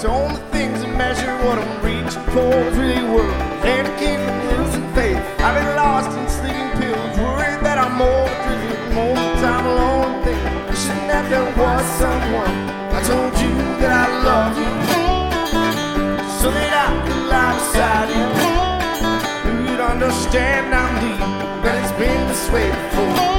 to only things that measure what I'm reaching for is really worth. Can't keep from losing faith. I've been lost in sleeping pills, worried that I'm more driven, more time alone. Wishing that there was someone I told you that I love you, so that I could lie beside you. You'd understand I'm deep, but it's been this way before.